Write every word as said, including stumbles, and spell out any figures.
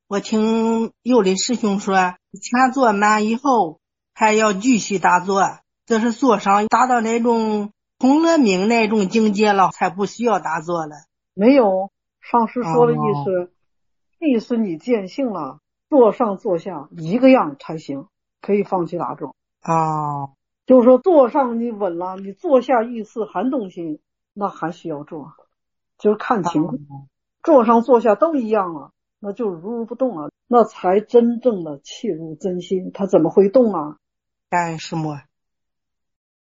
我听有的师兄说，前坐满以后还要继续打坐，这是坐上达到那种空了命那种境界了，才不需要打坐了。 没有，上师说的意哦思，意思你见性了，坐上坐下一个样才行，可以放弃打坐。 哦， 就是说坐上你稳了，你坐下意识还动心，那还需要做，就是看情况。坐上坐下都一样了，那就如如不动了，那才真正的切入真心。他怎么会动啊？ 感恩师母。